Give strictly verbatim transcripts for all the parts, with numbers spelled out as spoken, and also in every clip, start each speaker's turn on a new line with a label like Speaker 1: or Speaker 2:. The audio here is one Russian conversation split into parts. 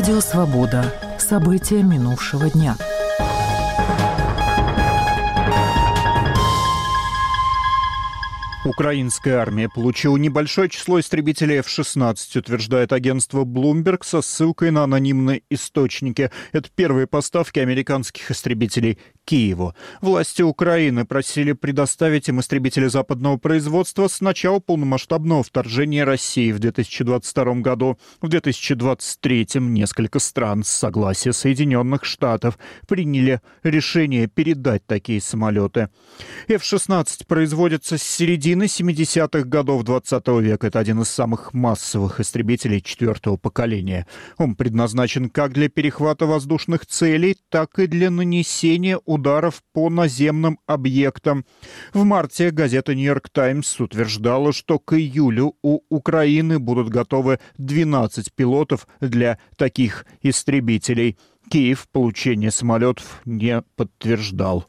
Speaker 1: Радио «Свобода». События минувшего дня.
Speaker 2: Украинская армия получила небольшое число истребителей эф шестнадцать, утверждает агентство Bloomberg со ссылкой на анонимные источники. Это первые поставки американских истребителей Киеву. Власти Украины просили предоставить им истребители западного производства с начала полномасштабного вторжения России в две тысячи двадцать втором году. В две тысячи двадцать третьем несколько стран с согласия Соединенных Штатов приняли решение передать такие самолеты. эф шестнадцать производится с середины семидесятых годов двадцатого века. Это один из самых массовых истребителей четвертого поколения. Он предназначен как для перехвата воздушных целей, так и для нанесения ударов по наземным объектам. В марте газета «Нью-Йорк Таймс» утверждала, что к июлю у Украины будут готовы двенадцать пилотов для таких истребителей. Киев получение самолетов не подтверждал.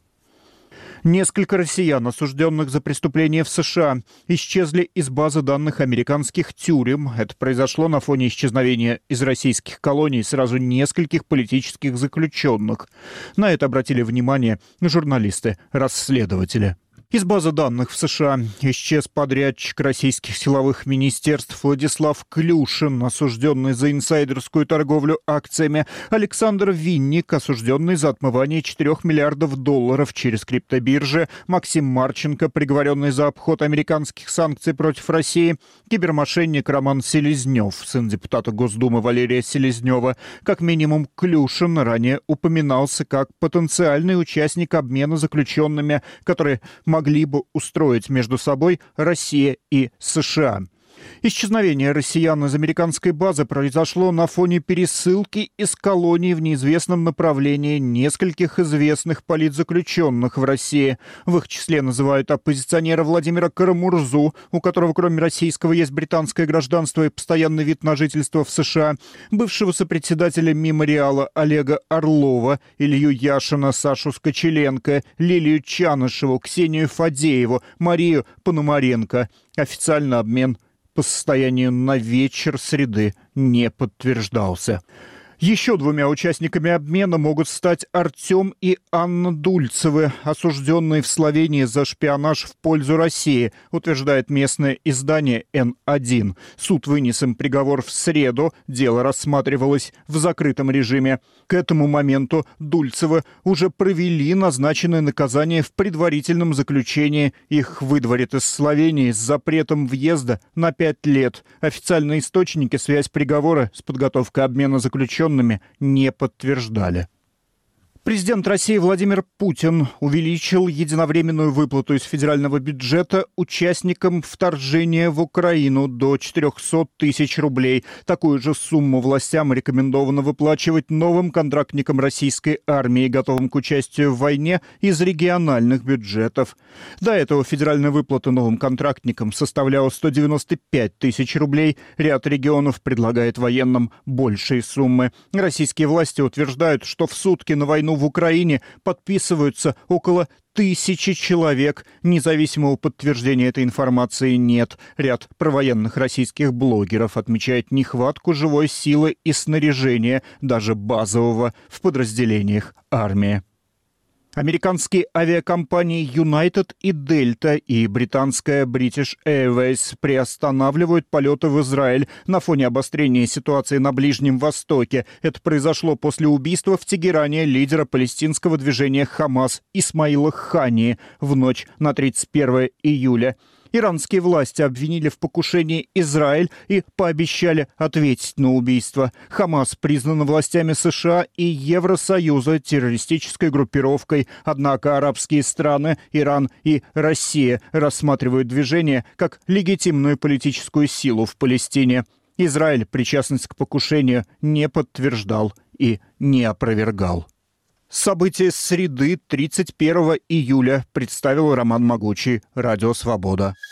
Speaker 2: Несколько россиян, осужденных за преступления в США, исчезли из базы данных американских тюрем. Это произошло на фоне исчезновения из российских колоний сразу нескольких политических заключенных. На это обратили внимание журналисты-расследователи. Из базы данных в США исчез подрядчик российских силовых министерств Владислав Клюшин, осужденный за инсайдерскую торговлю акциями, Александр Винник, осужденный за отмывание четырёх миллиардов долларов через криптобиржи, Максим Марченко, приговоренный за обход американских санкций против России, кибермошенник Роман Селезнев, сын депутата Госдумы Валерия Селезнева. Как минимум, Клюшин ранее упоминался как потенциальный участник обмена заключенными, которые могли могли бы устроить между собой Россия и США. Исчезновение россиян из американской базы произошло на фоне пересылки из колоний в неизвестном направлении нескольких известных политзаключенных в России. В их числе называют оппозиционера Владимира Карамурзу, у которого кроме российского есть британское гражданство и постоянный вид на жительство в США, бывшего сопредседателя «Мемориала» Олега Орлова, Илью Яшина, Сашу Скочеленко, Лилию Чанышеву, Ксению Фадееву, Марию Пономаренко. Официально обмен по состоянию на вечер среды не подтверждался. Еще двумя участниками обмена могут стать Артем и Анна Дульцевы, осужденные в Словении за шпионаж в пользу России, утверждает местное издание эн один. Суд вынес им приговор в среду, дело рассматривалось в закрытом режиме. К этому моменту Дульцевы уже провели назначенное наказание в предварительном заключении. Их выдворят из Словении с запретом въезда на пять лет. Официальные источники связь приговора с подготовкой обмена заключенных не подтверждали. Президент России Владимир Путин увеличил единовременную выплату из федерального бюджета участникам вторжения в Украину до четыреста тысяч рублей. Такую же сумму властям рекомендовано выплачивать новым контрактникам российской армии, готовым к участию в войне, из региональных бюджетов. До этого федеральная выплата новым контрактникам составляла сто девяносто пять тысяч рублей. Ряд регионов предлагает военным большие суммы. Российские власти утверждают, что в сутки на войну в Украине подписываются около тысячи человек. Независимого подтверждения этой информации нет. Ряд провоенных российских блогеров отмечает нехватку живой силы и снаряжения, даже базового, в подразделениях армии. Американские авиакомпании United и Delta и британская British Airways приостанавливают полеты в Израиль на фоне обострения ситуации на Ближнем Востоке. Это произошло после убийства в Тегеране лидера палестинского движения «Хамас» Исмаила Хании в ночь на тридцать первое июля. Иранские власти обвинили в покушении Израиль и пообещали ответить на убийство. Хамас признан властями США и Евросоюза террористической группировкой. Однако арабские страны, Иран и Россия рассматривают движение как легитимную политическую силу в Палестине. Израиль причастность к покушению не подтверждал и не опровергал. События среды тридцать первого июля представил Роман Могучий, Радио «Свобода».